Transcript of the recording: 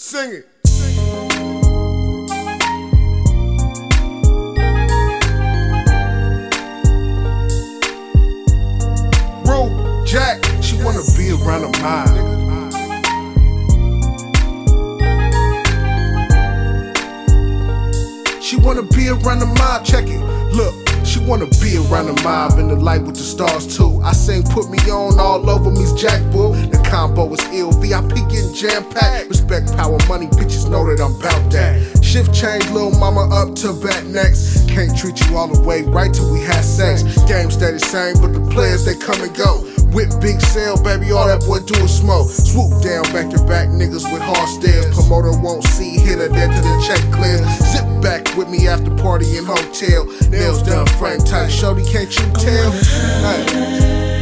Sing it. Rue, Jack, she wanna be around a mile. She wanna be around the mob, check it. Look, she wanna be around the mob in the light with the stars too. I sing put me on all over me's Jack Bull. The combo is ill, VIP getting jam-packed. Respect, power, money, bitches know that I'm bout that. Shift change, little mama up to bat next. Can't treat you all the way right till we had sex. Game stay the same, but the players they come and go. Whip big sale, baby, all that boy do is smoke. Swoop down back to back, niggas with hard stares. Promoter won't see, hit her there till the check clears. Zip back with me after party in hotel. Nails done, frame tight, shorty, can't you tell? Hey.